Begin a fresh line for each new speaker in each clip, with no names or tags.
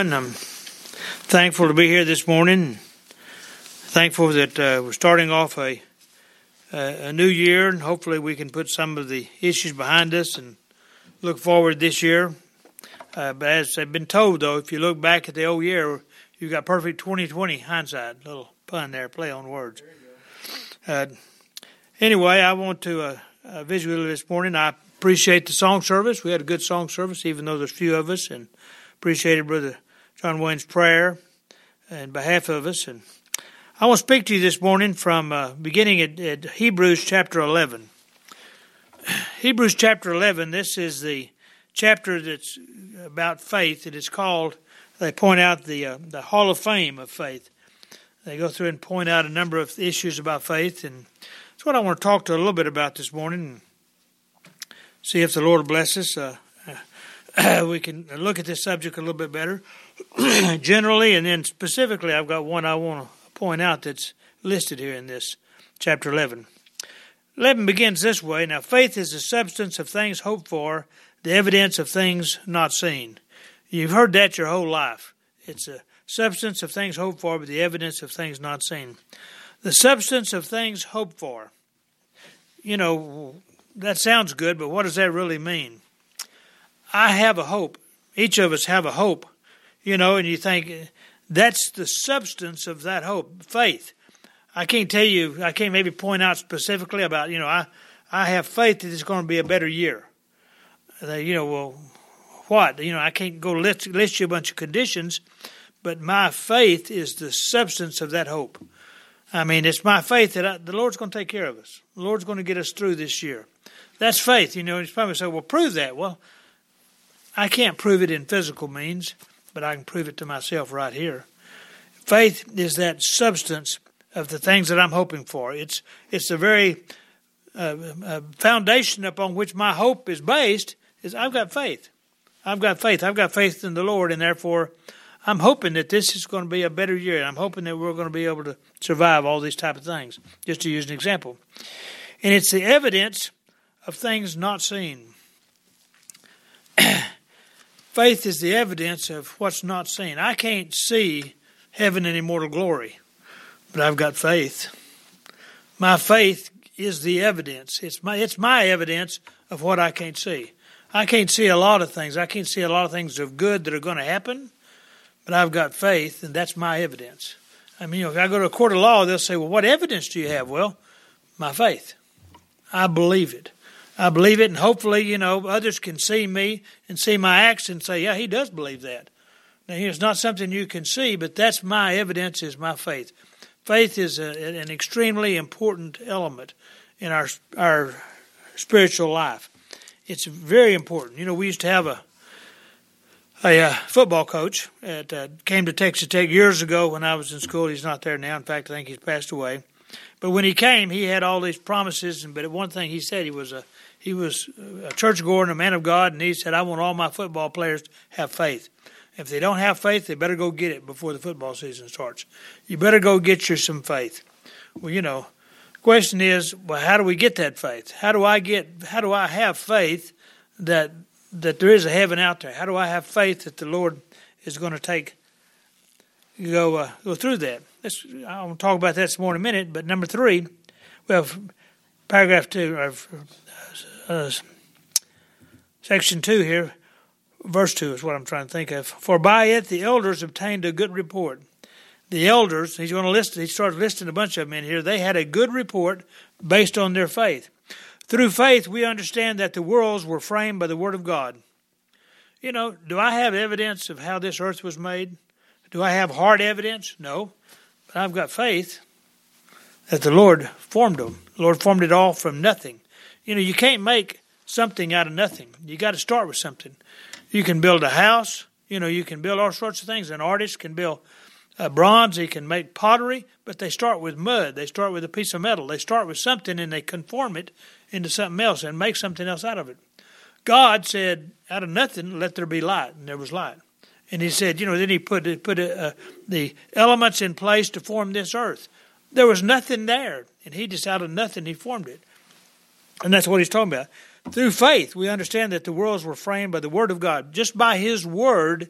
And I'm thankful to be here this morning. Thankful that we're starting off a new year, and hopefully we can put some of the issues behind us and look forward this year. But as I've been told, though, if you look back at the old year, you've got perfect 2020 hindsight. Little pun there, play on words. Anyway, I want to visit with you this morning. I appreciate the song service. We had a good song service, even though there's few of us, and appreciated Brother John Wayne's prayer in behalf of us. And I want to speak to you this morning from beginning at Hebrews chapter 11. Hebrews chapter 11, this is the chapter that's about faith. It is called, they point out the Hall of Fame of faith. They go through and point out a number of issues about faith, and that's what I want to talk to a little bit about this morning, and see if the Lord will bless us. We can look at this subject a little bit better generally, and then specifically I've got one I want to point out that's listed here in this chapter 11. 11 begins this way: Now faith is the substance of things hoped for, the evidence of things not seen. You've heard that your whole life. It's a substance of things hoped for, but the evidence of things not seen. The substance of things hoped for. You know, that sounds good, but what does that really mean? I have a hope. Each of us have a hope, you know, and you think that's the substance of that hope, faith. I can't tell you, I can't maybe point out specifically about, you know, I have faith that it's going to be a better year. You know, well, what? You know, I can't go list you a bunch of conditions, but my faith is the substance of that hope. I mean, it's my faith that the Lord's going to take care of us. The Lord's going to get us through this year. That's faith, you know. And you probably say, well, prove that. Well, I can't prove it in physical means, but I can prove it to myself right here. Faith is that substance of the things that I'm hoping for. It's the very foundation upon which my hope is based. Is I've got faith. I've got faith. I've got faith in the Lord, and therefore I'm hoping that this is going to be a better year. I'm hoping that we're going to be able to survive all these type of things, just to use an example. And it's the evidence of things not seen. Faith is the evidence of what's not seen. I can't see heaven and immortal glory, but I've got faith. My faith is the evidence. It's my evidence of what I can't see. I can't see a lot of things. I can't see a lot of things of good that are going to happen, but I've got faith, and that's my evidence. I mean, you know, if I go to a court of law, they'll say, well, what evidence do you have? Well, my faith. I believe it. I believe it, and hopefully, you know, others can see me and see my acts and say, yeah, he does believe that. Now, it's not something you can see, but that's my evidence, is my faith. Faith is an extremely important element in our spiritual life. It's very important. You know, we used to have a football coach that came to Texas Tech years ago when I was in school. He's not there now. In fact, I think he's passed away. But when he came, he had all these promises. But one thing he said, he was a churchgoer and a man of God, and he said, I want all my football players to have faith. If they don't have faith, they better go get it before the football season starts. You better go get you some faith. Well, you know, the question is, well, how do we get that faith? How do I have faith that there is a heaven out there? How do I have faith that the Lord is going to go through that? I want to talk about that some more in a minute. But number 3, well, paragraph 2, section 2 here, verse 2 is what I'm trying to think of. For by it the elders obtained a good report. The elders, he starts listing a bunch of them in here. They had a good report based on their faith. Through faith, we understand that the worlds were framed by the Word of God. You know, do I have evidence of how this earth was made? Do I have hard evidence? No. But I've got faith that the Lord formed them. The Lord formed it all from nothing. You know, you can't make something out of nothing. You got to start with something. You can build a house. You know, you can build all sorts of things. An artist can build bronze. He can make pottery. But they start with mud. They start with a piece of metal. They start with something, and they conform it into something else and make something else out of it. God said, out of nothing, let there be light. And there was light. And he said, you know, then he put the elements in place to form this earth. There was nothing there. And he just, out of nothing, he formed it. And that's what he's talking about. Through faith, we understand that the worlds were framed by the Word of God. Just by His Word,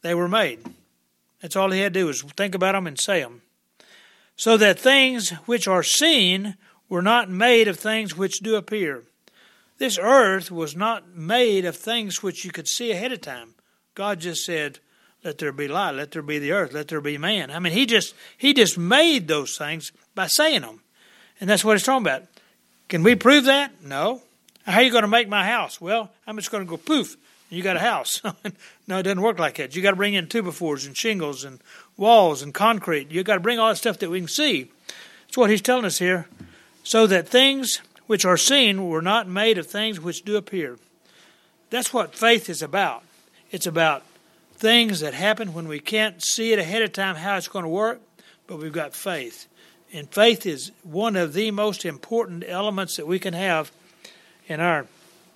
They were made. That's all he had to do was think about them and say them. So that things which are seen were not made of things which do appear. This earth was not made of things which you could see ahead of time. God just said, let there be light, let there be the earth, let there be man. I mean, he just made those things by saying them. And that's what he's talking about. Can we prove that? No. How are you going to make my house? Well, I'm just going to go poof, and you got a house. No, it doesn't work like that. You got to bring in 2x4s and shingles and walls and concrete. You got to bring all that stuff that we can see. That's what he's telling us here. So that things which are seen were not made of things which do appear. That's what faith is about. It's about things that happen when we can't see it ahead of time how it's going to work, but we've got faith. And faith is one of the most important elements that we can have in our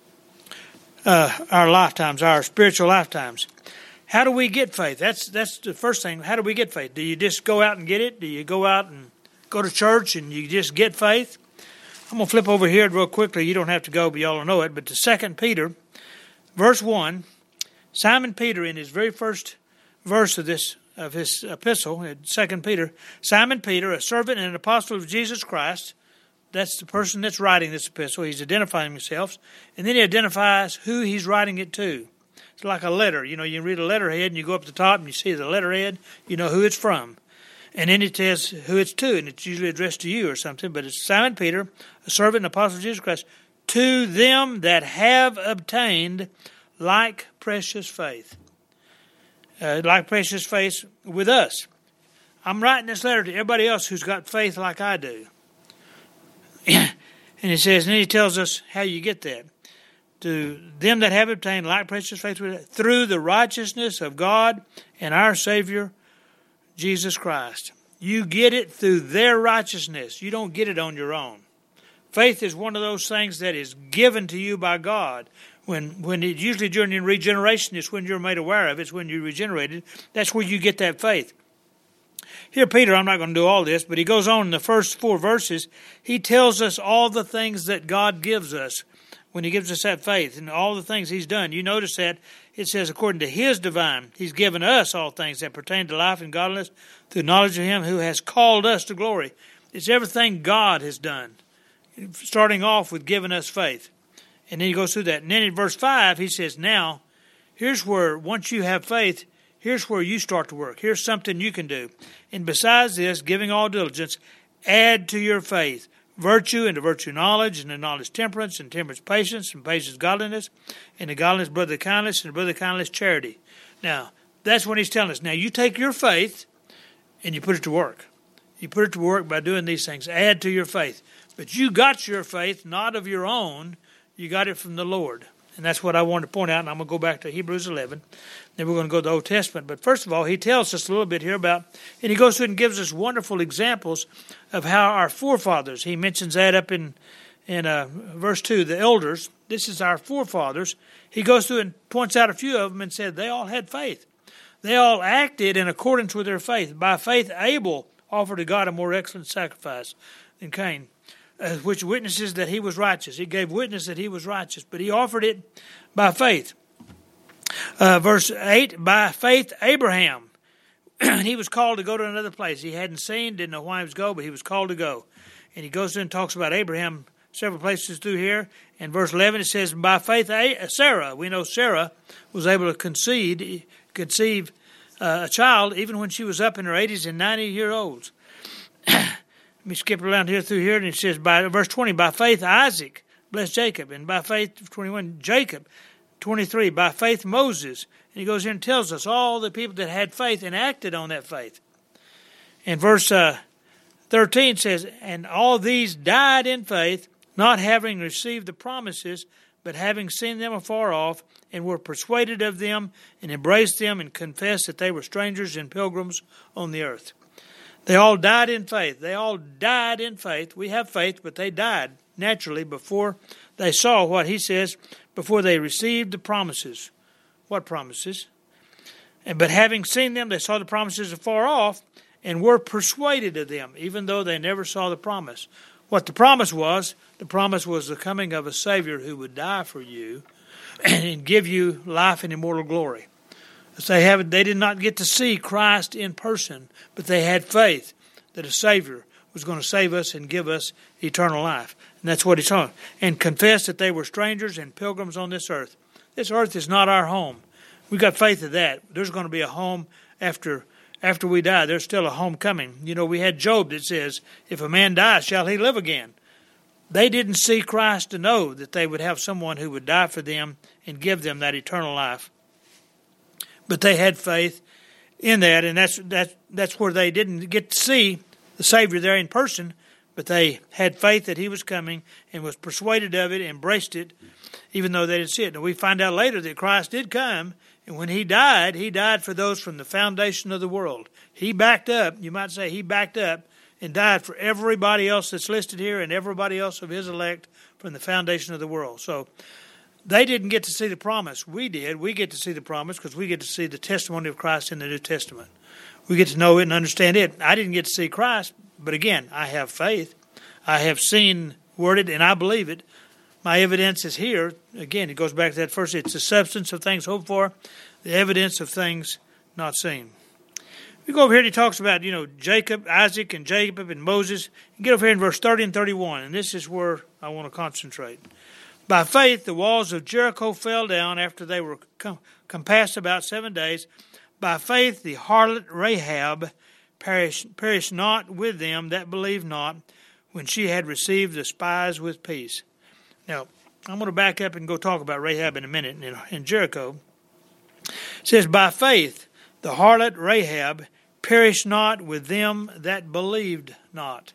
lifetimes, our spiritual lifetimes. How do we get faith? That's the first thing. How do we get faith? Do you just go out and get it? Do you go out and go to church and you just get faith? I'm going to flip over here real quickly. You don't have to go, but y'all will know it. But to 2 Peter, verse 1, Simon Peter, in his very first verse of his epistle, 2 Peter, Simon Peter, a servant and an apostle of Jesus Christ, that's the person that's writing this epistle. He's identifying himself, and then he identifies who he's writing it to. It's like a letter. You know, you read a letterhead, and you go up the top, and you see the letterhead, you know who it's from. And then it says who it's to, and it's usually addressed to you or something, but it's Simon Peter, a servant and apostle of Jesus Christ, to them that have obtained like precious faith. Like precious faith with us. I'm writing this letter to everybody else who's got faith like I do. And he says, and then he tells us how you get that. To them that have obtained like precious faith with us, through the righteousness of God and our Savior, Jesus Christ. You get it through their righteousness. You don't get it on your own. Faith is one of those things that is given to you by God. When it usually during regeneration is when you're made aware of it. It's when you're regenerated. That's where you get that faith. Here, Peter, I'm not going to do all this, but he goes on in the first 4 verses. He tells us all the things that God gives us when he gives us that faith and all the things he's done. You notice that it says, according to his divine, he's given us all things that pertain to life and godliness through knowledge of him who has called us to glory. It's everything God has done, starting off with giving us faith. And then he goes through that. And then in verse 5, he says, now, here's where, once you have faith, here's where you start to work. Here's something you can do. And besides this, giving all diligence, add to your faith virtue, and to virtue knowledge, and to knowledge temperance, and temperance patience, and patience godliness, and to godliness brotherly kindness, and to brotherly kindness charity. Now, that's what he's telling us. Now, you take your faith, and you put it to work. You put it to work by doing these things. Add to your faith. But you got your faith not of your own. You got it from the Lord. And that's what I wanted to point out, and I'm going to go back to Hebrews 11. Then we're going to go to the Old Testament. But first of all, he tells us a little bit here about, and he goes through and gives us wonderful examples of how our forefathers, he mentions that up in verse 2, the elders, this is our forefathers. He goes through and points out a few of them and said they all had faith. They all acted in accordance with their faith. By faith, Abel offered to God a more excellent sacrifice than Cain, which witnesses that he was righteous. He gave witness that he was righteous, but he offered it by faith. Verse 8, by faith Abraham, he was called to go to another place. He hadn't seen, didn't know why he was going, but he was called to go. And he goes through and talks about Abraham several places through here. In verse 11 it says, by faith Sarah, we know Sarah was able to conceive a child even when she was up in her 80s and 90-year-olds. Let me skip around here through here, and it says, by verse 20, by faith Isaac blessed Jacob, and by faith, 21, Jacob, 23, by faith Moses. And he goes here and tells us all the people that had faith and acted on that faith. And verse 13 says, and all these died in faith, not having received the promises, but having seen them afar off, and were persuaded of them, and embraced them, and confessed that they were strangers and pilgrims on the earth. They all died in faith. They all died in faith. We have faith, but they died naturally before they saw what he says, before they received the promises. What promises? But having seen them, they saw the promises afar off and were persuaded of them, even though they never saw the promise. What the promise was the coming of a Savior who would die for you and give you life and immortal glory. They did not get to see Christ in person, but they had faith that a Savior was going to save us and give us eternal life. And that's what he's talking. And confess that they were strangers and pilgrims on this earth. This earth is not our home. We got faith of that. There's going to be a home after we die. There's still a home coming. You know, we had Job that says, if a man dies, shall he live again? They didn't see Christ to know that they would have someone who would die for them and give them that eternal life. But they had faith in that, and that's where they didn't get to see the Savior there in person, but they had faith that he was coming and was persuaded of it, embraced it, even though they didn't see it. And we find out later that Christ did come, and when he died for those from the foundation of the world. He backed up, you might say he backed up, and died for everybody else that's listed here and everybody else of his elect from the foundation of the world. So they didn't get to see the promise. We did. We get to see the promise because we get to see the testimony of Christ in the New Testament. We get to know it and understand it. I didn't get to see Christ, but again, I have faith. I have seen worded, and I believe it. My evidence is here. Again, it goes back to that first. It's the substance of things hoped for, the evidence of things not seen. We go over here and he talks about, Jacob, Isaac, and Jacob, and Moses. You get over here in verse 30 and 31, and this is where I want to concentrate. By faith, the walls of Jericho fell down after they were compassed about 7 days. By faith, the harlot Rahab perished not with them that believed not, when she had received the spies with peace. Now, I'm going to back up and go talk about Rahab in a minute in Jericho. It says, by faith, the harlot Rahab perished not with them that believed not.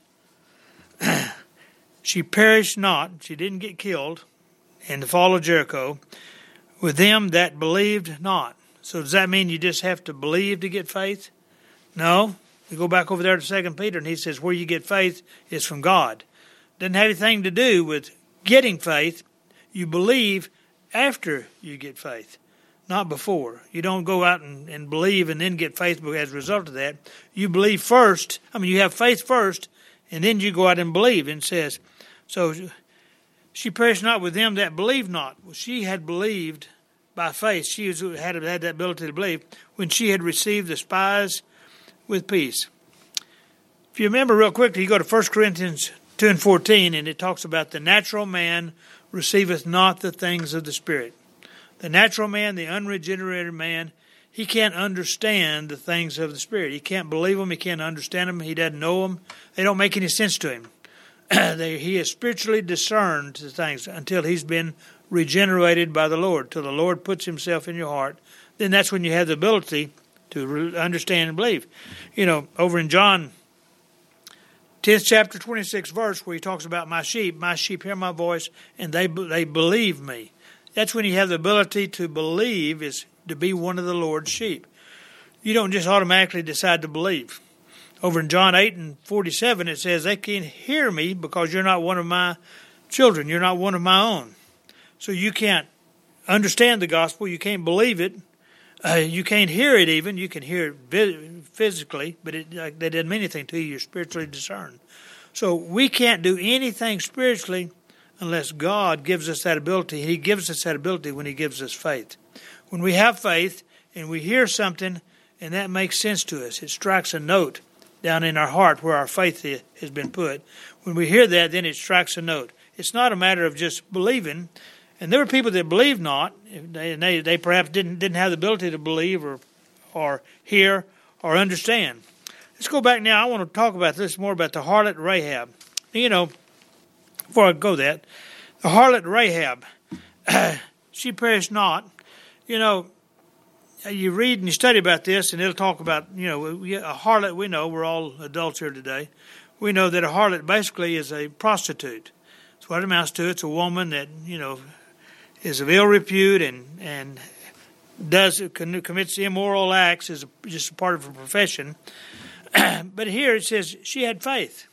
She perished not, she didn't get killed in the fall of Jericho, with them that believed not. So does that mean you just have to believe to get faith? No. We go back over there to 2 Peter, and he says where you get faith is from God. Doesn't have anything to do with getting faith. You believe after you get faith, not before. You don't go out and believe and then get faith as a result of that. You believe first. You have faith first, and then you go out and believe. And it says, so she perished not with them that believed not. Well, she had believed by faith. She had that ability to believe when she had received the spies with peace. If you remember real quickly, you go to 1 Corinthians 2 and 14, and it talks about the natural man receiveth not the things of the Spirit. The natural man, the unregenerated man, he can't understand the things of the Spirit. He can't believe them. He can't understand them. He doesn't know them. They don't make any sense to him. He is spiritually discerned to things until he's been regenerated by the Lord, till the Lord puts himself in your heart. Then that's when you have the ability to understand and believe. Over in John 10th chapter 26 verse where he talks about my sheep hear my voice and they believe me. That's when you have the ability to believe, is to be one of the Lord's sheep. You don't just automatically decide to believe. Over in John 8 and 47 it says they can't hear me because you're not one of my children. You're not one of my own. So you can't understand the gospel. You can't believe it. You can't hear it even. You can hear it physically, but that doesn't mean anything to you. You're spiritually discerned. So we can't do anything spiritually unless God gives us that ability. He gives us that ability when he gives us faith. When we have faith and we hear something and that makes sense to us, it strikes a note down in our heart where our faith has been put. When we hear that, then it strikes a note. It's not a matter of just believing. And there were people that believed not. They perhaps didn't have the ability to believe or hear or understand. Let's go back now. I want to talk about this more about the harlot Rahab. Before I go that, the harlot Rahab, she perished not. You read and you study about this, and it'll talk about, a harlot. We know, we're all adults here today. We know that a harlot basically is a prostitute. That's what it amounts to. It's a woman that, is of ill repute and commits immoral acts as just a part of her profession. But here it says she had faith.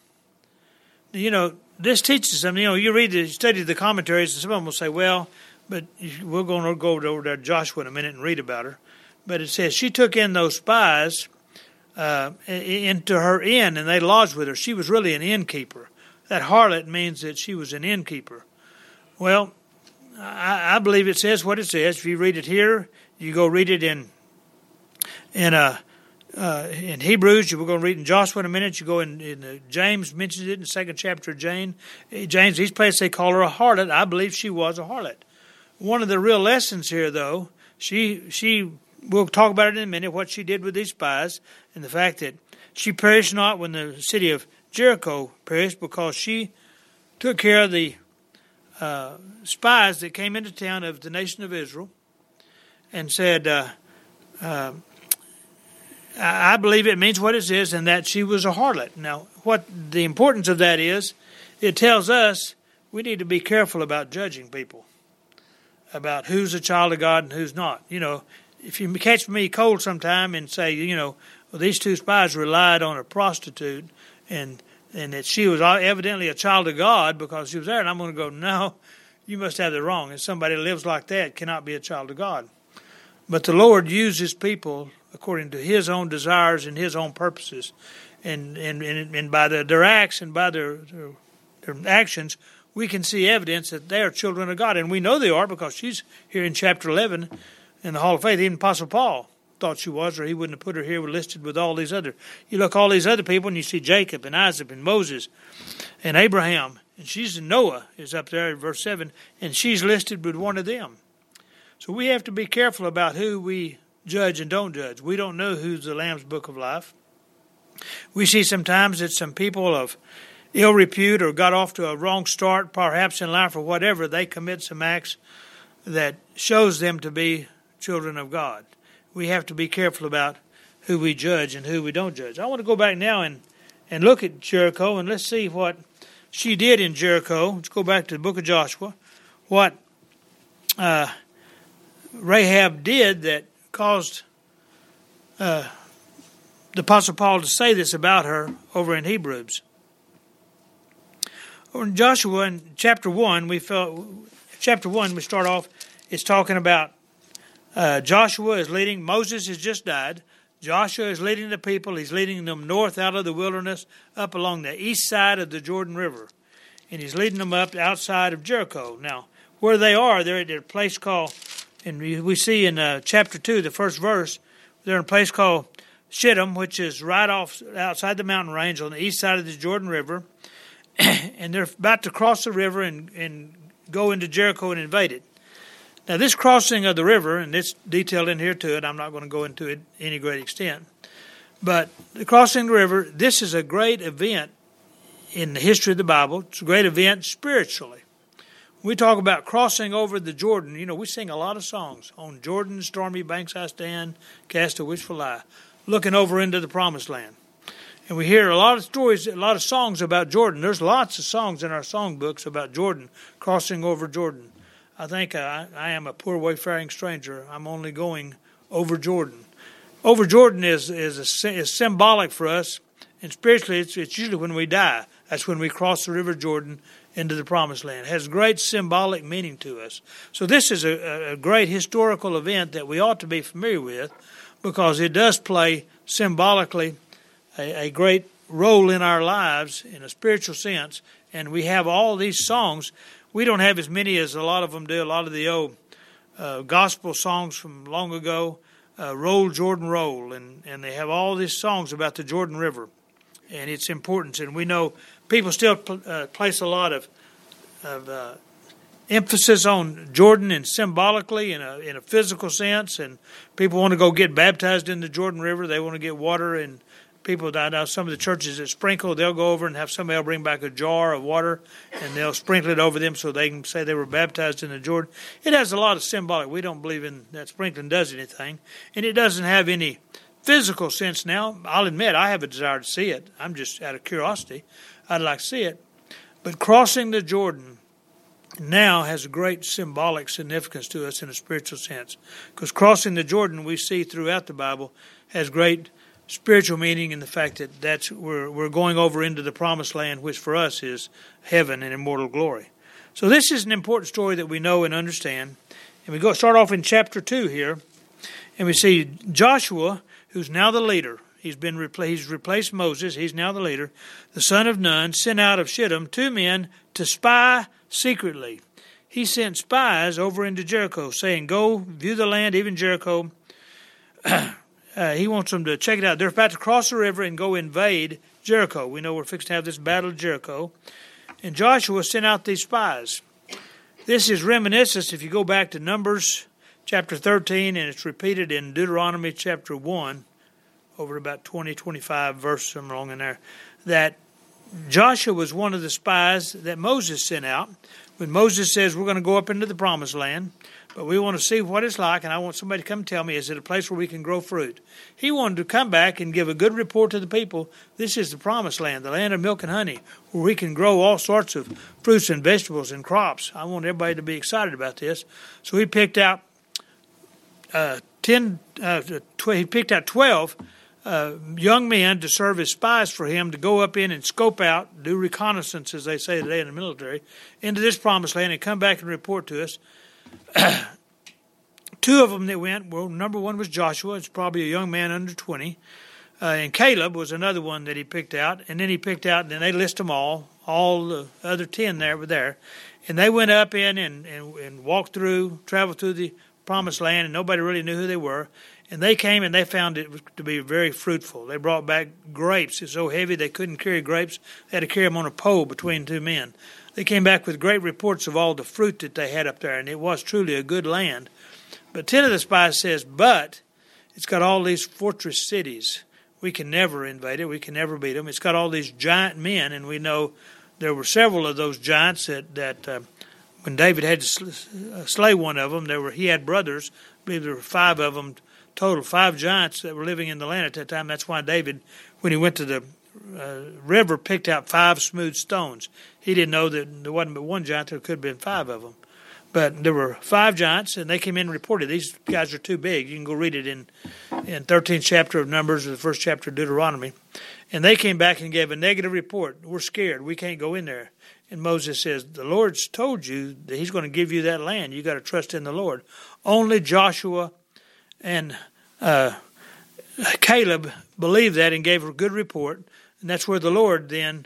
This teaches them. You study the commentaries, and some of them will say, well, but we're going to go over to Joshua in a minute and read about her. But it says she took in those spies into her inn, and they lodged with her. She was really an innkeeper. That harlot means that she was an innkeeper. Well, I believe it says what it says. If you read it here, you go read it in in Hebrews, we're going to read in Joshua in a minute. You go in James mentions it in the second chapter of James. These places they call her a harlot. I believe she was a harlot. One of the real lessons here, though, we'll talk about it in a minute, what she did with these spies, and the fact that she perished not when the city of Jericho perished, because she took care of the spies that came into town of the nation of Israel and said, I believe it means what it says, and that she was a harlot. Now, what the importance of that is, it tells us we need to be careful about judging people, about who's a child of God and who's not. You know, if you catch me cold sometime and say, well, these two spies relied on a prostitute and that she was evidently a child of God because she was there, and I'm going to go, no, you must have it wrong. And somebody that lives like that cannot be a child of God. But the Lord uses people according to His own desires and His own purposes. And by their acts and by their actions, we can see evidence that they are children of God. And we know they are because she's here in chapter 11 in the Hall of Faith. Even Apostle Paul thought she was, or he wouldn't have put her here listed with all these other. You look all these other people and you see Jacob and Isaac and Moses and Abraham. And she's in Noah is up there in verse 7. And she's listed with one of them. So we have to be careful about who we judge and don't judge. We don't know who's the Lamb's Book of Life. We see sometimes that some people of ill repute or got off to a wrong start, perhaps in life or whatever, they commit some acts that shows them to be children of God. We have to be careful about who we judge and who we don't judge. I want to go back now and look at Jericho, and let's see what she did in Jericho. Let's go back to the book of Joshua. What Rahab did that caused the Apostle Paul to say this about her over in Hebrews. Over in Joshua, in chapter 1, we start off, it's talking about Joshua is leading. Moses has just died. Joshua is leading the people. He's leading them north out of the wilderness, up along the east side of the Jordan River. And he's leading them up outside of Jericho. Now, where they are, they're at a place called, and we see in chapter 2, the first verse, they're in a place called Shittim, which is right off outside the mountain range on the east side of the Jordan River. And they're about to cross the river and go into Jericho and invade it. Now, this crossing of the river, and it's detailed in here to it, I'm not going to go into it to any great extent, but the crossing the river, this is a great event in the history of the Bible. It's a great event spiritually. When we talk about crossing over the Jordan, we sing a lot of songs. On Jordan's stormy banks I stand, cast a wishful eye, looking over into the promised land. And we hear a lot of stories, a lot of songs about Jordan. There's lots of songs in our songbooks about Jordan, crossing over Jordan. I think I am a poor wayfaring stranger. I'm only going over Jordan. Over Jordan is symbolic for us, and spiritually it's usually when we die. That's when we cross the river Jordan into the promised land. It has great symbolic meaning to us. So this is a great historical event that we ought to be familiar with, because it does play symbolically a great role in our lives in a spiritual sense. And we have all these songs. We don't have as many as a lot of them do. A lot of the old gospel songs from long ago, Roll, Jordan, Roll. And they have all these songs about the Jordan River and its importance. And we know people still place a lot of emphasis on Jordan and symbolically in a physical sense. And people want to go get baptized in the Jordan River. They want to get water, and people, I know some of the churches that sprinkle, they'll go over and have somebody else bring back a jar of water, and they'll sprinkle it over them so they can say they were baptized in the Jordan. It has a lot of symbolic. We don't believe in that sprinkling does anything, and it doesn't have any physical sense now. I'll admit I have a desire to see it. I'm just out of curiosity. I'd like to see it. But crossing the Jordan now has a great symbolic significance to us in a spiritual sense, because crossing the Jordan, we see throughout the Bible, has great spiritual meaning in the fact that we're going over into the promised land, which for us is heaven and immortal glory. So this is an important story that we know and understand. And we start off in chapter 2 here, and we see Joshua, who's now the leader. He's replaced Moses. He's now the leader. The son of Nun sent out of Shittim 2 men to spy secretly. He sent spies over into Jericho, saying, "Go view the land, even Jericho." he wants them to check it out. They're about to cross the river and go invade Jericho. We know we're fixing to have this battle of Jericho. And Joshua sent out these spies. This is reminiscent, if you go back to Numbers chapter 13, and it's repeated in Deuteronomy chapter 1, over about 20, 25 verses somewhere along in there, that Joshua was one of the spies that Moses sent out. When Moses says, we're going to go up into the promised land, but we want to see what it's like, and I want somebody to come tell me, is it a place where we can grow fruit? He wanted to come back and give a good report to the people. This is the promised land, the land of milk and honey, where we can grow all sorts of fruits and vegetables and crops. I want everybody to be excited about this. So he picked out 12 young men to serve as spies for him, to go up in and scope out, do reconnaissance, as they say today in the military, into this promised land and come back and report to us. Two of them that went, well, number one was Joshua. It's probably a young man under 20. And Caleb was another one that he picked out. And then he picked out, and then they list them all the other 10 there were there. And they went up in and walked through, traveled through the promised land, and nobody really knew who they were. And they came and they found it to be very fruitful. They brought back grapes. It's so heavy they couldn't carry grapes. They had to carry them on a pole between two men. They came back with great reports of all the fruit that they had up there, and it was truly a good land. But 10 of the spies says, but it's got all these fortress cities. We can never invade it. We can never beat them. It's got all these giant men, and we know there were several of those giants that when David had to slay one of them, he had brothers. I believe there were 5 of them total, 5 giants that were living in the land at that time. That's why David, when he went to the river, picked out 5 smooth stones. He didn't know that there wasn't but one giant. There could have been 5 of them. But there were 5 giants, and they came in and reported, these guys are too big. You can go read it in 13th chapter of Numbers or the 1st chapter of Deuteronomy. And they came back and gave a negative report. We're scared. We can't go in there. And Moses says, the Lord's told you that he's going to give you that land. You got to trust in the Lord. Only Joshua and Caleb believed that and gave a good report. And that's where the Lord then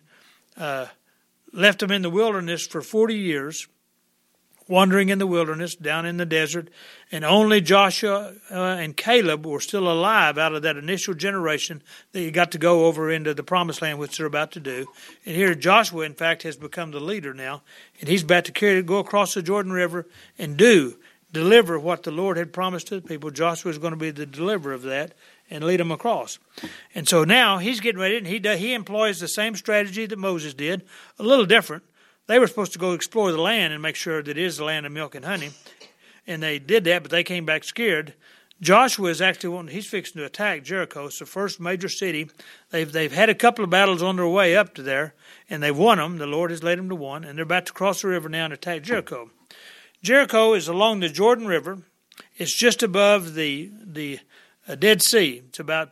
left them in the wilderness for 40 years, wandering in the wilderness, down in the desert. And only Joshua and Caleb were still alive out of that initial generation that you got to go over into the promised land, which they're about to do. And here Joshua, in fact, has become the leader now. And he's about to go across the Jordan River and deliver what the Lord had promised to the people. Joshua is going to be the deliverer of that and lead them across. And so now he's getting ready, and he employs the same strategy that Moses did, a little different. They were supposed to go explore the land and make sure that it is the land of milk and honey. And they did that, but they came back scared. Joshua is actually he's fixing to attack Jericho. It's the first major city. They've had a couple of battles on their way up to there, and they've won them. The Lord has led them to one, and they're about to cross the river now and attack Jericho. Jericho is along the Jordan River. It's just above the Dead Sea. It's about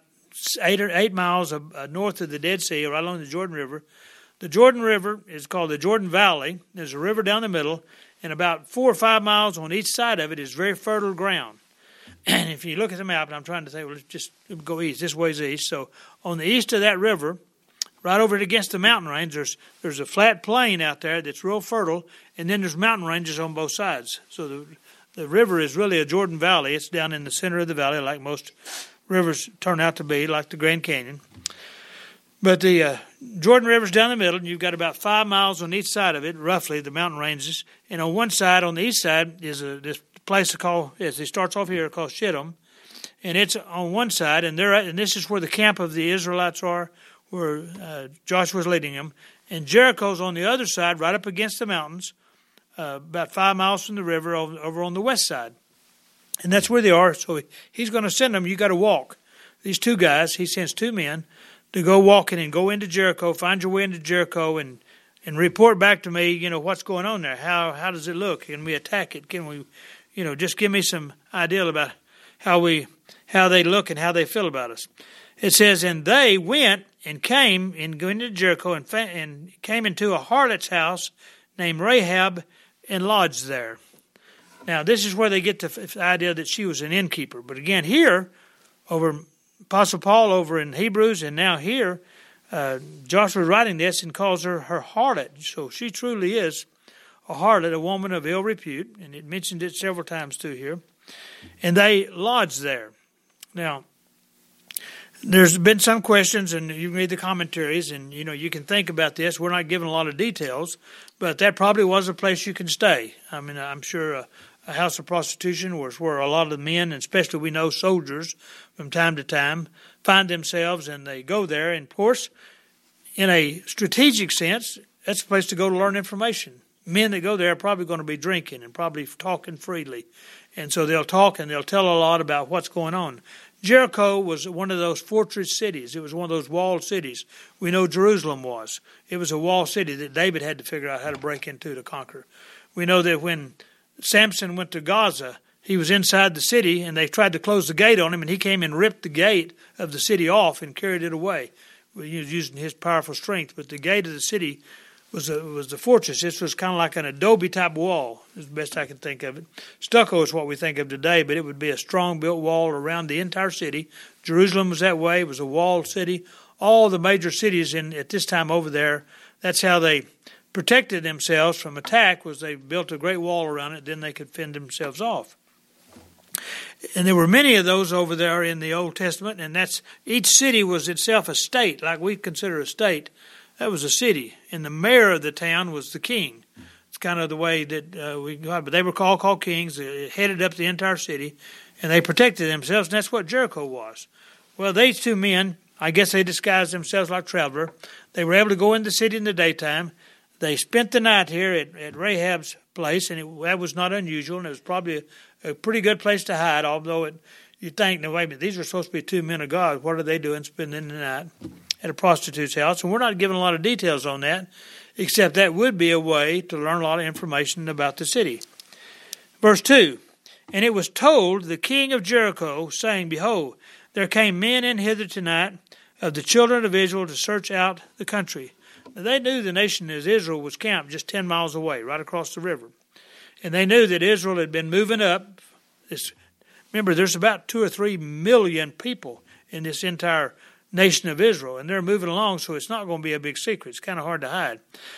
8 miles north of the Dead Sea, right along the Jordan River. The Jordan River is called the Jordan Valley. There's a river down the middle, and about 4 or 5 miles on each side of it is very fertile ground. And if you look at the map, and I'm trying to say, well, let's just go east. This way's east. So on the east of that river, right over against the mountain range, there's a flat plain out there that's real fertile, and then there's mountain ranges on both sides. So the river is really a Jordan Valley. It's down in the center of the valley, like most rivers turn out to be, like the Grand Canyon. But the Jordan River's down the middle, and you've got about 5 miles on each side of it, roughly, the mountain ranges. And on one side, on the east side, is this place called, it starts off here, called Shittim. And it's on one side, and this is where the camp of the Israelites are, where Joshua's leading them. And Jericho's on the other side, right up against the mountains, about 5 miles from the river, over on the west side. And that's where they are. So he's going to send them. You got to walk. These 2 guys, he sends 2 men to go walking and go into Jericho, find your way into Jericho, and report back to me, what's going on there. How does it look? Can we attack it? Can we, just give me some idea about how they look and how they feel about us. It says, and they went and came and going into Jericho and came into a harlot's house named Rahab and lodged there. Now, this is where they get the idea that she was an innkeeper. But again, here, over Apostle Paul over in Hebrews, and now here, Joshua writing this and calls her harlot. So she truly is a harlot, a woman of ill repute, and it mentioned it several times too here. And they lodged there. Now, There's been some questions, and you can read the commentaries, and you can think about this. We're not giving a lot of details, but that probably was a place you can stay. I mean, I'm sure a house of prostitution was where a lot of the men, and especially we know soldiers from time to time, find themselves, and they go there. And of course, in a strategic sense, that's a place to go to learn information. Men that go there are probably going to be drinking and probably talking freely. And so they'll talk and they'll tell a lot about what's going on. Jericho was one of those fortress cities. It was one of those walled cities. We know Jerusalem was. It was a walled city that David had to figure out how to break into to conquer. We know that when Samson went to Gaza, he was inside the city and they tried to close the gate on him, and he came and ripped the gate of the city off and carried it away. He was using his powerful strength. But the gate of the city was the fortress. This was kind of like an adobe type wall, is the best I can think of it. Stucco is what we think of today, but it would be a strong built wall around the entire city. Jerusalem was that way. It was a walled city. All the major cities at this time over there, that's how they protected themselves from attack, was they built a great wall around it, then they could fend themselves off. And there were many of those over there in the Old Testament, and each city was itself a state, like we consider a state. That was a city, and the mayor of the town was the king. It's kind of the way that but they were called kings. They headed up the entire city, and they protected themselves, and that's what Jericho was. Well, these two men, I guess they disguised themselves like travelers. They were able to go in the city in the daytime. They spent the night here at Rahab's place, and that was not unusual, and it was probably a pretty good place to hide, although you think, no, wait a minute, these are supposed to be two men of God. What are they doing spending the night at a prostitute's house? And we're not giving a lot of details on that, except that would be a way to learn a lot of information about the city. Verse 2, and it was told the king of Jericho, saying, behold, there came men in hither tonight of the children of Israel to search out the country. Now, they knew the nation of Israel was camped just 10 miles away, right across the river. And they knew that Israel had been moving up. Remember, there's about 2 or 3 million people in this entire nation of Israel, and they're moving along, so it's not going to be a big secret. It's kind of hard to hide.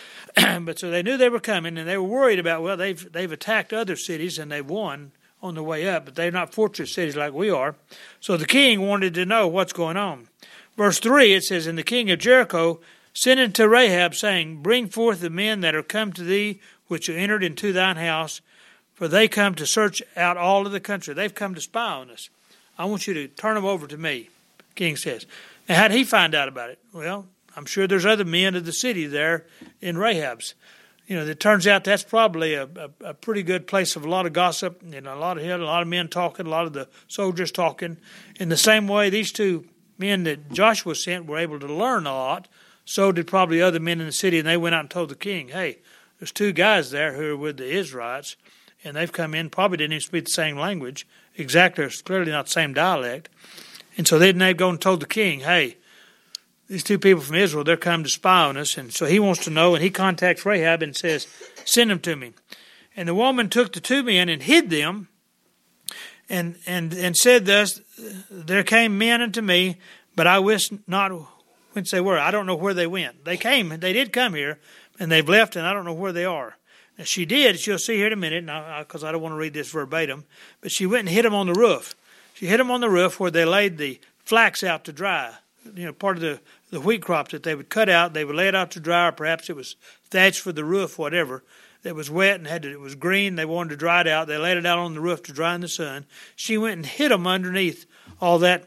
But so they knew they were coming, and they were worried about, well, they've attacked other cities, and they've won on the way up, but they're not fortress cities like we are. So the king wanted to know what's going on. Verse 3, it says, and the king of Jericho sent unto Rahab, saying, bring forth the men that are come to thee, which are entered into thine house, for they come to search out all of the country. They've come to spy on us. I want you to turn them over to me, the king says. Now, how did he find out about it? Well, I'm sure there's other men of the city there in Rahab's. It turns out that's probably a pretty good place of a lot of gossip and a lot of men talking, a lot of the soldiers talking. In the same way, these two men that Joshua sent were able to learn a lot. So did probably other men in the city, and they went out and told the king, hey, there's 2 guys there who are with the Israelites, and they've come in, probably didn't even speak the same language, exactly, it's clearly not the same dialect. And so they'd go and told the king, hey, these 2 people from Israel, they're come to spy on us. And so he wants to know, and he contacts Rahab and says, send them to me. And the woman took the 2 men and hid them and said thus, there came men unto me, but I wist not whence they were. I don't know where they went. They did come here, and they've left, and I don't know where they are. Now, she did, she'll see here in a minute, because I don't want to read this verbatim, but she went and hid them on the roof. She hid them on the roof where they laid the flax out to dry. Part of the wheat crop that they would cut out, they would lay it out to dry, or perhaps it was thatch for the roof, whatever. That was wet and it was green. They wanted to dry it out. They laid it out on the roof to dry in the sun. She went and hid them underneath all that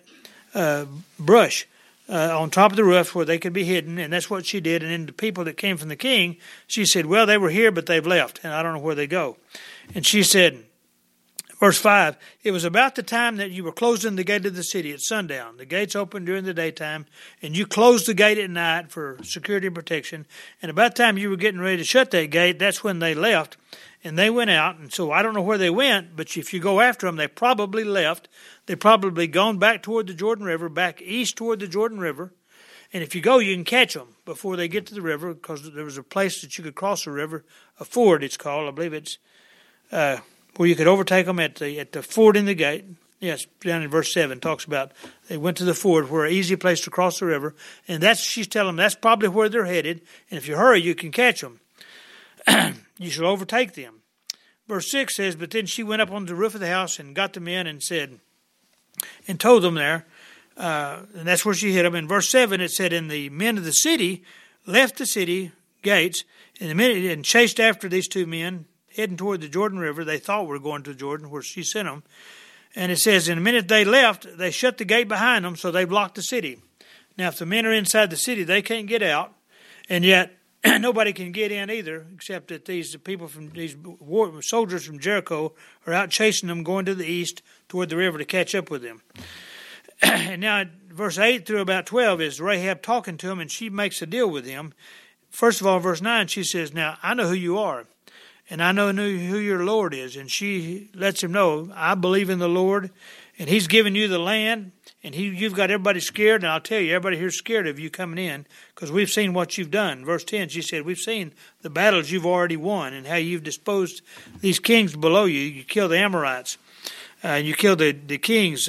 brush on top of the roof where they could be hidden, and that's what she did. And then the people that came from the king, she said, well, they were here, but they've left, and I don't know where they go. And she said, verse 5, it was about the time that you were closing the gate of the city at sundown. The gates open during the daytime, and you closed the gate at night for security and protection. And about the time you were getting ready to shut that gate, that's when they left, and they went out. And so I don't know where they went, but if you go after them, they probably left. They probably gone back toward the Jordan River, back east toward the Jordan River. And if you go, you can catch them before they get to the river, because there was a place that you could cross the river, a ford it's called. I believe it's where you could overtake them at the ford in the gate. Yes, down in verse 7 talks about they went to the ford, where an easy place to cross the river. And she's telling them that's probably where they're headed. And if you hurry, you can catch them. You shall overtake them. Verse 6 says, but then she went up on the roof of the house and got the men and said, and told them there, And that's where she hit them. In verse 7, it said, and the men of the city left the city gates and chased after these two men, heading toward the Jordan River. They thought we were going to Jordan, where she sent them. And it says, in the minute they left, they shut the gate behind them, so they blocked the city. Now, if the men are inside the city, they can't get out. And yet, nobody can get in either, except that these soldiers from Jericho are out chasing them, going to the east toward the river to catch up with them. And now, verse 8 through about 12 is Rahab talking to him, and she makes a deal with him. First of all, verse 9, she says, now, I know who you are, and I know who your Lord is. And she lets him know, I believe in the Lord, and he's given you the land, and you've got everybody scared. And I'll tell you, everybody here's scared of you coming in, because we've seen what you've done. Verse 10, she said, we've seen the battles you've already won, and how you've disposed these kings below you. You killed the Amorites, you killed the kings,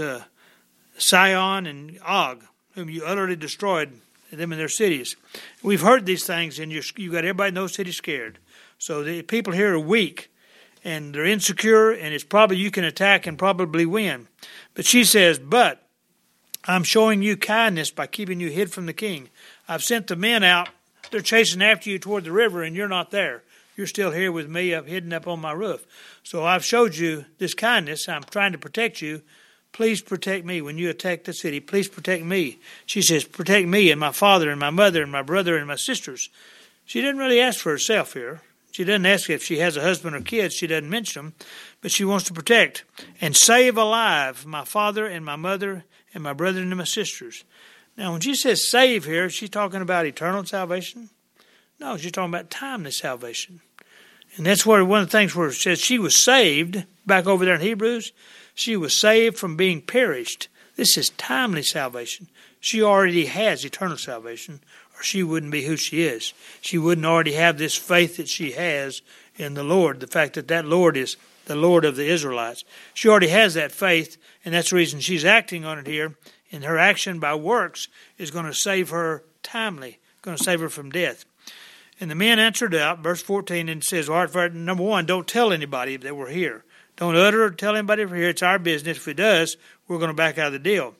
Sihon and Og, whom you utterly destroyed them and their cities. We've heard these things, and you got everybody in those cities scared. So the people here are weak, and they're insecure, and it's probably you can attack and probably win. But she says, but I'm showing you kindness by keeping you hid from the king. I've sent the men out. They're chasing after you toward the river, and you're not there. You're still here with me, up hidden up on my roof. So I've showed you this kindness. I'm trying to protect you. Please protect me when you attack the city. Please protect me. She says, protect me and my father and my mother and my brother and my sisters. She didn't really ask for herself here. She doesn't ask if she has a husband or kids. She doesn't mention them. But she wants to protect and save alive my father and my mother and my brother and my sisters. Now, when she says save here, is she talking about eternal salvation? No, she's talking about timely salvation. And that's where one of the things where it says she was saved, back over there in Hebrews, she was saved from being perished. This is timely salvation. She already has eternal salvation, or she wouldn't be who she is. She wouldn't already have this faith that she has in the Lord, the fact that that Lord is the Lord of the Israelites. She already has that faith, and that's the reason she's acting on it here. And her action by works is going to save her timely, going to save her from death. And the men answered out, verse 14, and it says, all right, number one, don't tell anybody that we're here. Don't utter or tell anybody we're here. It's our business. If it does, we're going to back out of the deal.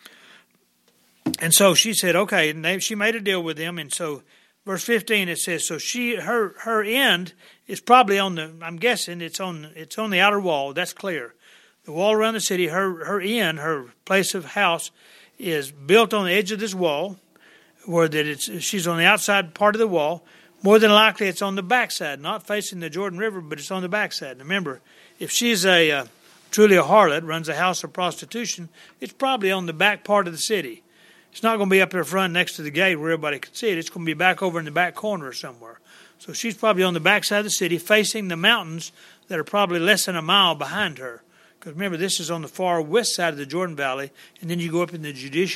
And so she said, okay, and she made a deal with them. And so verse 15, it says, so her end is probably on the, I'm guessing it's on the outer wall. That's clear. The wall around the city, her end, her place of house is built on the edge of this wall, where she's on the outside part of the wall. More than likely, it's on the backside, not facing the Jordan River, but it's on the backside. Remember, if she's truly a harlot, runs a house of prostitution, it's probably on the back part of the city. It's not going to be up there front next to the gate where everybody can see it. It's going to be back over in the back corner somewhere. So she's probably on the backside of the city, facing the mountains that are probably less than a mile behind her. Because remember, this is on the far west side of the Jordan Valley, and then you go up in the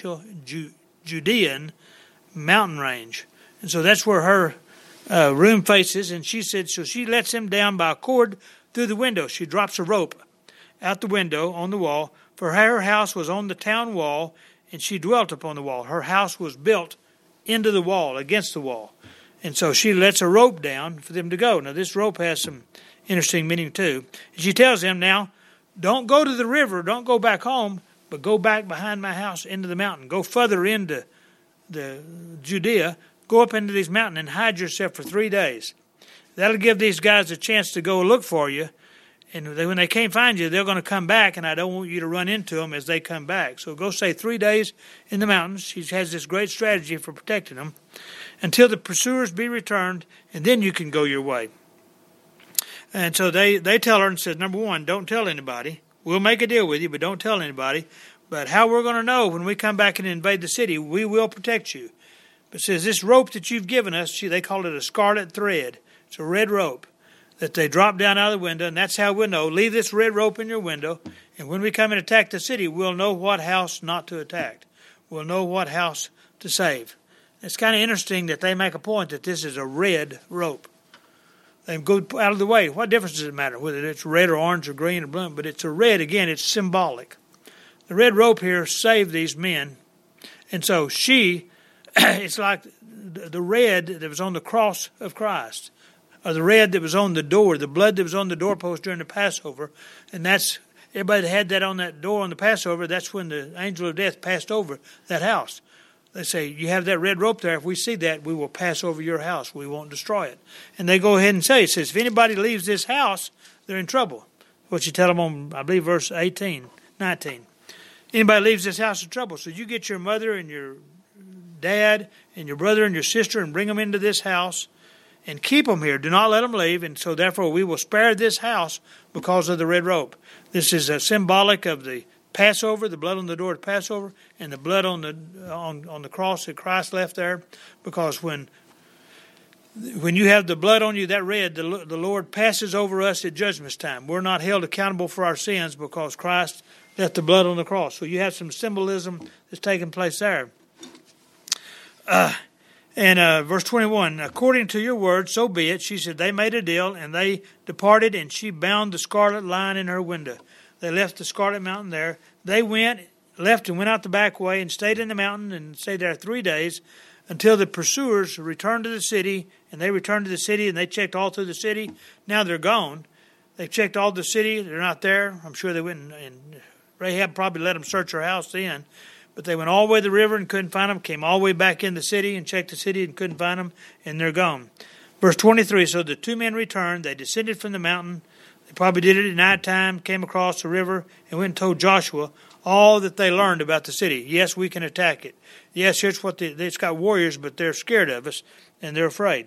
Judean mountain range. And so that's where her room faces. And she said, so she lets him down by a cord through the window. She drops a rope out the window on the wall, for her house was on the town wall, and she dwelt upon the wall. Her house was built into the wall, against the wall. And so she lets a rope down for them to go. Now, this rope has some interesting meaning, too. And she tells them, now, don't go to the river, don't go back home, but go back behind my house into the mountain. Go further into the Judea. Go up into this mountain and hide yourself for 3 days. That'll give these guys a chance to go look for you. And when they can't find you, they're going to come back, and I don't want you to run into them as they come back. So go stay 3 days in the mountains. She has this great strategy for protecting them until the pursuers be returned, and then you can go your way. And so they tell her and says, number one, don't tell anybody. We'll make a deal with you, but don't tell anybody. But how we're going to know when we come back and invade the city, we will protect you. But it says this rope that you've given us, they call it a scarlet thread. It's a red rope that they drop down out of the window, and that's how we'll know. Leave this red rope in your window, and when we come and attack the city, we'll know what house not to attack. We'll know what house to save. It's kind of interesting that they make a point that this is a red rope. They go out of the way. What difference does it matter whether it's red or orange or green or blue? But it's a red. Again, it's symbolic. The red rope here saved these men. And so it's like the red that was on the cross of Christ, or the red that was on the door, the blood that was on the doorpost during the Passover. And that's everybody that had that on that door on the Passover, that's when the angel of death passed over that house. They say, you have that red rope there. If we see that, we will pass over your house. We won't destroy it. And they go ahead and say, it says, if anybody leaves this house, they're in trouble. What you tell them on, I believe, verse 19. Anybody leaves this house in trouble. So you get your mother and your dad and your brother and your sister and bring them into this house and keep them here. Do not let them leave. And so therefore we will spare this house because of the red rope. This is symbolic of the Passover, the blood on the door of Passover, and the blood on the cross that Christ left there. Because when you have the blood on you, that red, the Lord passes over us at judgment time. We're not held accountable for our sins because Christ left the blood on the cross. So you have some symbolism that's taking place there. Verse 21, according to your word, so be it. She said, they made a deal, and they departed, and she bound the scarlet line in her window. They left the Scarlet Mountain there. They left and went out the back way and stayed in the mountain and stayed there 3 days until the pursuers returned to the city. And they returned to the city and they checked all through the city. Now they're gone. They checked all the city. They're not there. I'm sure they went and Rahab probably let them search her house then. But they went all the way to the river and couldn't find them. Came all the way back in the city and checked the city and couldn't find them. And they're gone. Verse 23, so the two men returned. They descended from the mountain. They probably did it at night time, came across the river, and went and told Joshua all that they learned about the city. Yes, we can attack it. Yes, here's what it's got warriors, but they're scared of us, and they're afraid.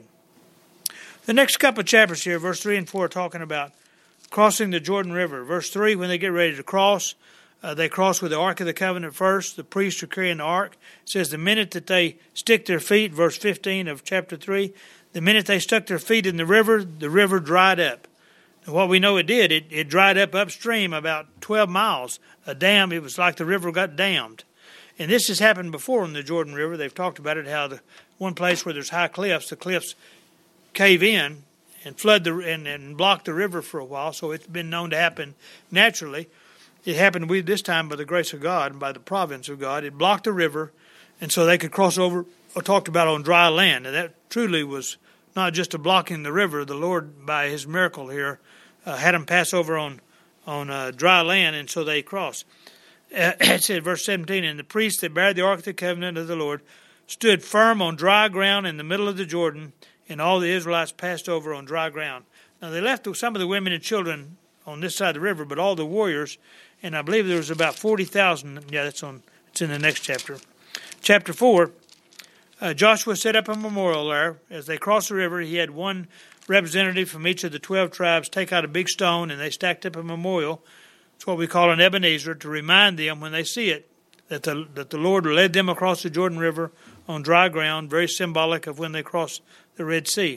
The next couple of chapters here, verse 3 and 4, are talking about crossing the Jordan River. Verse 3, when they get ready to cross, they cross with the Ark of the Covenant first. The priests are carrying the Ark. It says the minute that they stick their feet, verse 15 of chapter 3, the minute they stuck their feet in the river dried up. And what we know it did, it dried up upstream about 12 miles. A dam, it was like the river got dammed. And this has happened before in the Jordan River. They've talked about it, how the one place where there's high cliffs, the cliffs cave in and flood and block the river for a while. So it's been known to happen naturally. It happened this time by the grace of God and by the providence of God. It blocked the river, and so they could cross over, or talked about on dry land. And that truly was not just a blocking the river. The Lord, by His miracle here, had them pass over on dry land, and so they crossed. It said, verse 17, and the priests that bare the Ark of the Covenant of the Lord stood firm on dry ground in the middle of the Jordan, and all the Israelites passed over on dry ground. Now they left some of the women and children on this side of the river, but all the warriors, and I believe there was about 40,000. Yeah, it's in the next chapter. Chapter 4, Joshua set up a memorial there. As they crossed the river, he had one representative from each of the 12 tribes take out a big stone, and they stacked up a memorial. It's what we call an Ebenezer, to remind them when they see it that the Lord led them across the Jordan River on dry ground, very symbolic of when they crossed the Red Sea.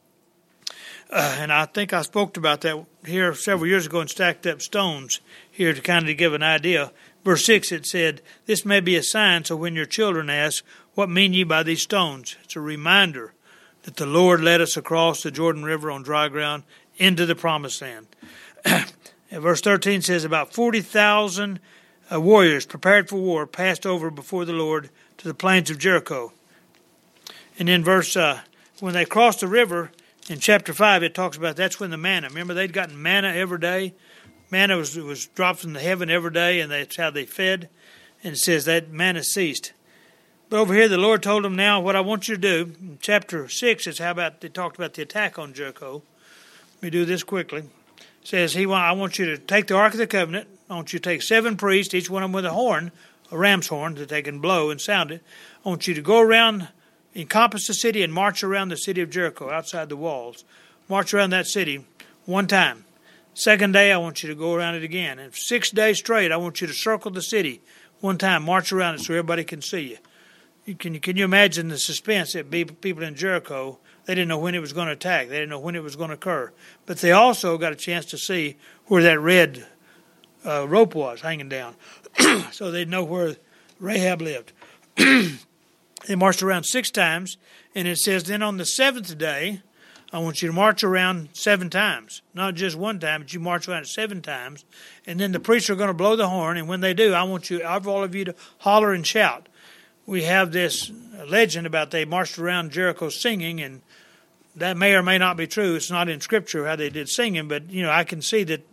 And I think I spoke about that here several years ago and stacked up stones here to kind of give an idea. Verse 6, it said, this may be a sign, so when your children ask, what mean ye by these stones? It's a reminder that the Lord led us across the Jordan River on dry ground into the promised land. Verse 13 says, about 40,000 warriors prepared for war passed over before the Lord to the plains of Jericho. And in when they crossed the river, in chapter 5, it talks about that's when the manna. Remember, they'd gotten manna every day. Manna was dropped from the heaven every day, and that's how they fed. And it says that manna ceased. But over here, the Lord told them, now what I want you to do, in chapter 6, is how about they talked about the attack on Jericho. Let me do this quickly. It says, I want you to take the Ark of the Covenant. I want you to take 7 priests, each one of them with a horn, a ram's horn, that they can blow and sound it. I want you to go around, encompass the city, and march around the city of Jericho, outside the walls. March around that city one time. Second day, I want you to go around it again. And 6 days straight, I want you to circle the city one time, march around it so everybody can see you. Can you imagine the suspense that people in Jericho, they didn't know when it was going to attack. They didn't know when it was going to occur. But they also got a chance to see where that red rope was hanging down. So they'd know where Rahab lived. They marched around 6 times. And it says, then on the 7th day, I want you to march around 7 times. Not just one time, but you march around 7 times. And then the priests are going to blow the horn. And when they do, I want all of you to holler and shout. We have this legend about they marched around Jericho singing, and that may or may not be true. It's not in Scripture how they did singing, but I can see that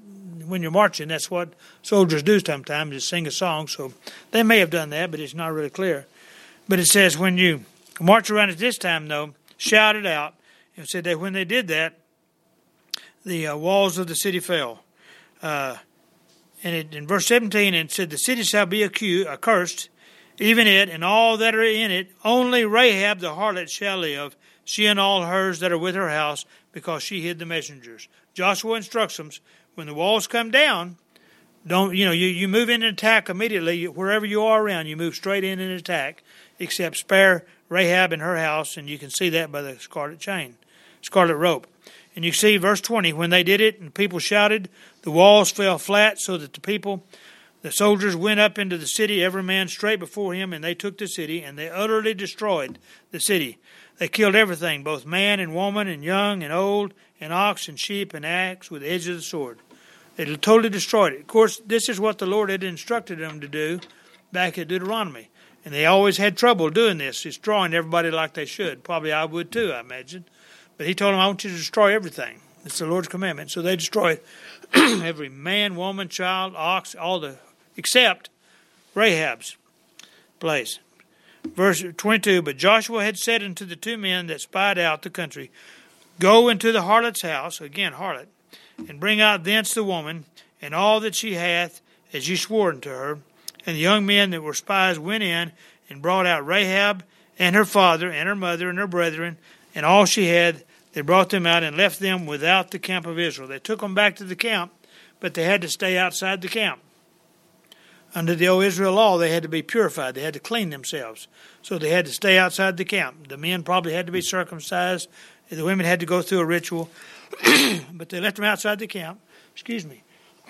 when you're marching, that's what soldiers do sometimes, is sing a song. So they may have done that, but it's not really clear. But it says when you march around at this time, though, shout it out. It said that when they did that, the walls of the city fell. In verse 17, it said, the city shall be accursed, even it and all that are in it. Only Rahab the harlot shall live, she and all hers that are with her house, because she hid the messengers. Joshua instructs them, when the walls come down, you move in and attack immediately. Wherever you are around, you move straight in and attack, except spare Rahab and her house, and you can see that by the scarlet rope. And you see verse 20, when they did it and people shouted, the walls fell flat so that the soldiers went up into the city, every man straight before him, and they took the city, and they utterly destroyed the city. They killed everything, both man and woman and young and old, and ox and sheep and axe with the edge of the sword. They totally destroyed it. Of course, this is what the Lord had instructed them to do back at Deuteronomy. And they always had trouble doing this, destroying everybody like they should. Probably I would too, I imagine. But he told them, I want you to destroy everything. It's the Lord's commandment. So they destroyed every man, woman, child, ox, except Rahab's place. Verse 22, but Joshua had said unto the two men that spied out the country, go into the harlot's house, again harlot, and bring out thence the woman, and all that she hath, as ye swore unto her. And the young men that were spies went in, and brought out Rahab, and her father, and her mother, and her brethren, and all she had. They brought them out and left them without the camp of Israel. They took them back to the camp, but they had to stay outside the camp. Under the old Israel law, they had to be purified. They had to clean themselves. So they had to stay outside the camp. The men probably had to be circumcised. The women had to go through a ritual. But they left them outside the camp. Excuse me.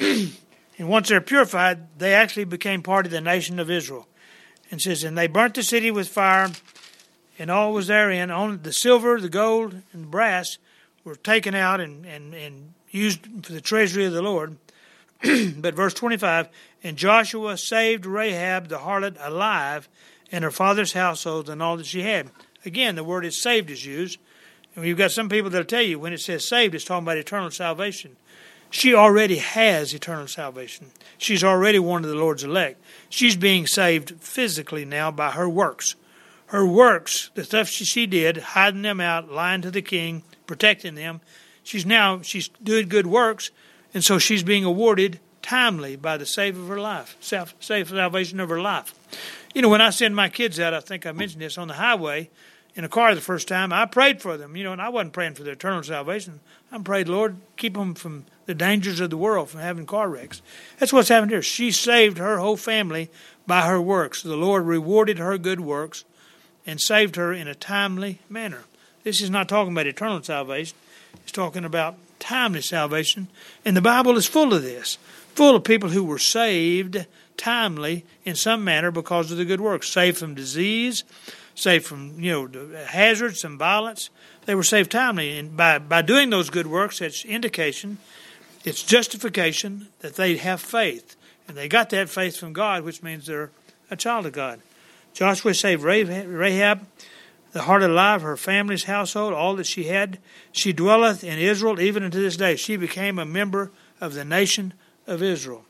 And once they're purified, they actually became part of the nation of Israel. And it says, and they burnt the city with fire, and all was therein. Only the silver, the gold, and the brass were taken out and used for the treasury of the Lord. But verse 25, and Joshua saved Rahab the harlot alive, and her father's household, and all that she had. Again, the word is saved is used. And you've got some people that will tell you when it says saved, it's talking about eternal salvation. She already has eternal salvation. She's already one of the Lord's elect. She's being saved physically now by her works. Her works, the stuff she did, hiding them out, lying to the king, protecting them, she's doing good works, and so she's being awarded timely by the save of her life, salvation of her life. You know, when I send my kids out, I think I mentioned this, on the highway, in a car the first time, I prayed for them, and I wasn't praying for their eternal salvation. I prayed, Lord, keep them from the dangers of the world, from having car wrecks. That's what's happened here. She saved her whole family by her works. The Lord rewarded her good works and saved her in a timely manner. This is not talking about eternal salvation. It's talking about timely salvation. And the Bible is full of this, full of people who were saved timely in some manner because of the good works. Saved from disease, saved from hazards and violence. They were saved timely. And by doing those good works, it's indication, it's justification that they have faith. And they got that faith from God, which means they're a child of God. Joshua saved Rahab, the harlot alive, her family's household, all that she had. She dwelleth in Israel even unto this day. She became a member of the nation of Israel.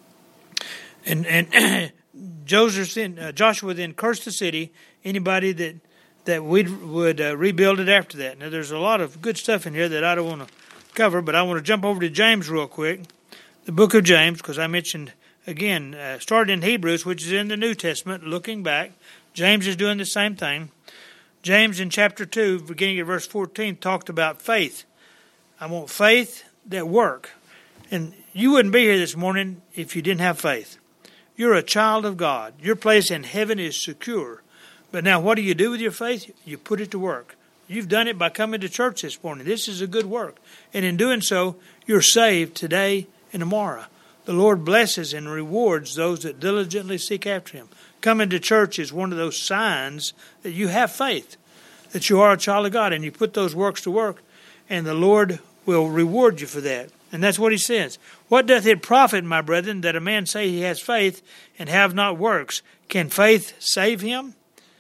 And Joshua then cursed the city, anybody that would rebuild it after that. Now, there's a lot of good stuff in here that I don't want to cover, but I want to jump over to James real quick, the book of James, because I mentioned, again, started in Hebrews, which is in the New Testament, looking back. James is doing the same thing. James in chapter 2, beginning at verse 14, talked about faith. I want faith that work. And you wouldn't be here this morning if you didn't have faith. You're a child of God. Your place in heaven is secure. But now what do you do with your faith? You put it to work. You've done it by coming to church this morning. This is a good work. And in doing so, you're saved today and tomorrow. The Lord blesses and rewards those that diligently seek after Him. Coming to church is one of those signs that you have faith, that you are a child of God, and you put those works to work, and the Lord will reward you for that. And that's what He says. What doth it profit, my brethren, that a man say he has faith and have not works? Can faith save him?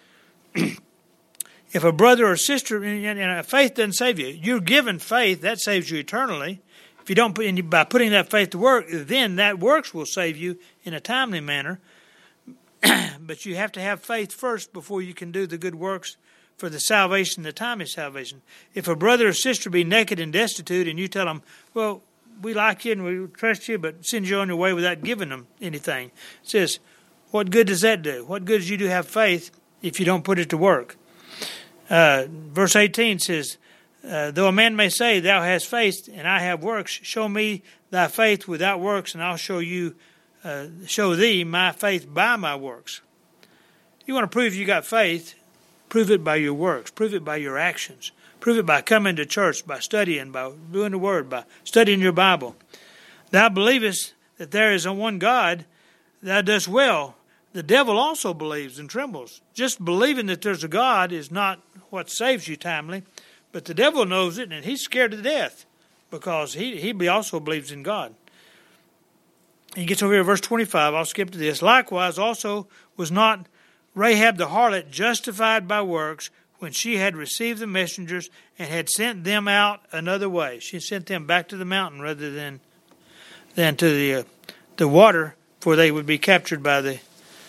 If a brother or sister, and faith doesn't save you. You're given faith, that saves you eternally. If you don't put by putting that faith to work, then that works will save you in a timely manner. But you have to have faith first before you can do the good works for the salvation, the timely salvation. If a brother or sister be naked and destitute, and you tell them, well, we like you and we trust you, but send you on your way without giving them anything, it says, what good does that do? What good does you do have faith if you don't put it to work? Verse 18 says, though a man may say, thou hast faith, and I have works, show me thy faith without works, and I'll show thee my faith by my works. You want to prove you got faith, prove it by your works, prove it by your actions, prove it by coming to church, by studying, by doing the Word, by studying your Bible. Thou believest that there is one God, thou dost well. The devil also believes and trembles. Just believing that there's a God is not what saves you timely, but the devil knows it, and he's scared to death because he also believes in God. He gets over here, verse 25. I'll skip to this. Likewise also was not Rahab the harlot justified by works when she had received the messengers and had sent them out another way. She sent them back to the mountain rather than to the water, for they would be captured by the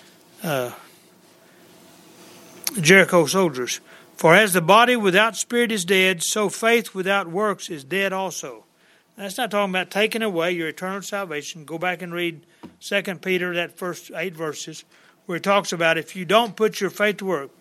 Jericho soldiers. For as the body without spirit is dead, so faith without works is dead also. That's not talking about taking away your eternal salvation. Go back and read 2 Peter, that first 8 verses, where it talks about if you don't put your faith to work,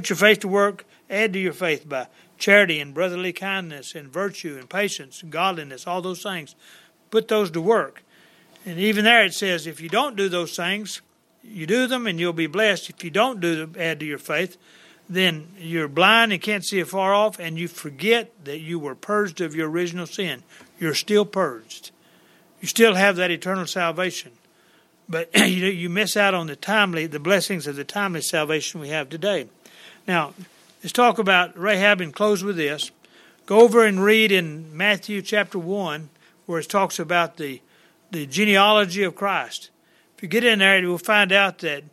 add to your faith by charity and brotherly kindness and virtue and patience and godliness, all those things. Put those to work. And even there it says if you don't do those things, you do them and you'll be blessed. If you don't do them, add to your faith, then you're blind and can't see afar off, and you forget that you were purged of your original sin. You're still purged. You still have that eternal salvation. But you miss out on the blessings of the timely salvation we have today. Now, let's talk about Rahab and close with this. Go over and read in Matthew chapter 1, where it talks about the genealogy of Christ. If you get in there, you will find out that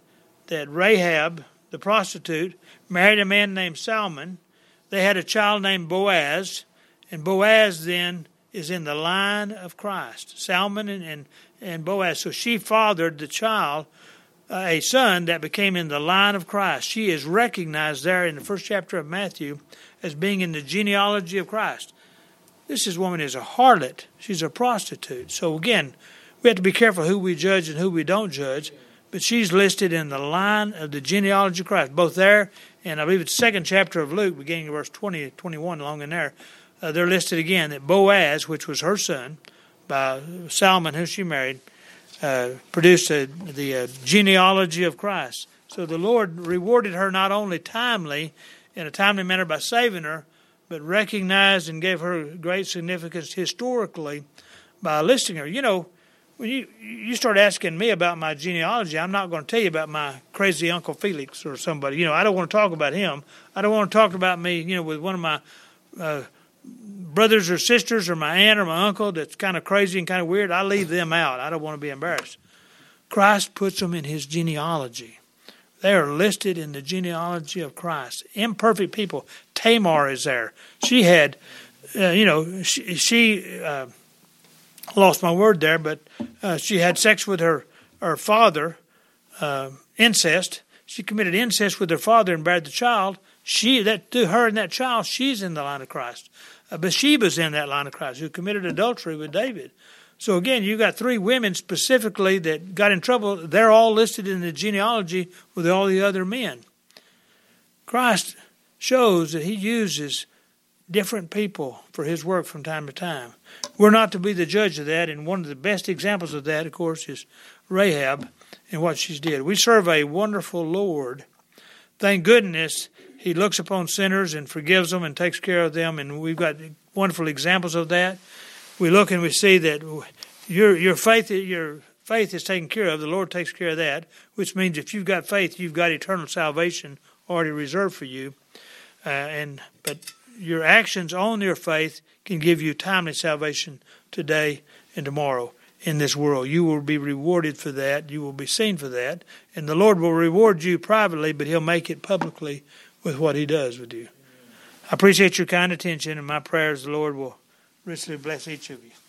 Rahab, the prostitute, married a man named Salmon. They had a child named Boaz, and Boaz then is in the line of Christ. Salmon and Boaz. So she fathered the child, a son that became in the line of Christ. She is recognized there in the first chapter of Matthew as being in the genealogy of Christ. This woman is a harlot. She's a prostitute. So again, we have to be careful who we judge and who we don't judge. But she's listed in the line of the genealogy of Christ, both there and I believe it's the second chapter of Luke, beginning of verse 20, 21, along in there. They're listed again that Boaz, which was her son, by Salmon, who she married, produced the genealogy of Christ. So the Lord rewarded her not only in a timely manner by saving her, but recognized and gave her great significance historically by listing her. You know, when you start asking me about my genealogy, I'm not going to tell you about my crazy Uncle Felix or somebody. You know, I don't want to talk about him. I don't want to talk about me, with one of my brothers or sisters or my aunt or my uncle that's kind of crazy and kind of weird. I leave them out. I don't want to be embarrassed. Christ puts them in his genealogy. They are listed in the genealogy of Christ. Imperfect people. Tamar is there. She had, she lost my word there, but she had sex with her father, incest. She committed incest with her father and buried the child. To her and that child, she's in the line of Christ. Bathsheba's in that line of Christ, who committed adultery with David. So again, you got 3 women specifically that got in trouble. They're all listed in the genealogy with all the other men. Christ shows that he uses different people for his work from time to time. We're not to be the judge of that, and one of the best examples of that, of course, is Rahab and what she did. We serve a wonderful Lord. Thank goodness he looks upon sinners and forgives them and takes care of them, and we've got wonderful examples of that. We look and we see that your faith is taken care of. The Lord takes care of that, which means if you've got faith, you've got eternal salvation already reserved for you. But your actions on your faith can give you timely salvation today and tomorrow in this world. You will be rewarded for that. You will be seen for that. And the Lord will reward you privately, but he'll make it publicly with what he does with you. I appreciate your kind attention, and my prayer is the Lord will richly bless each of you.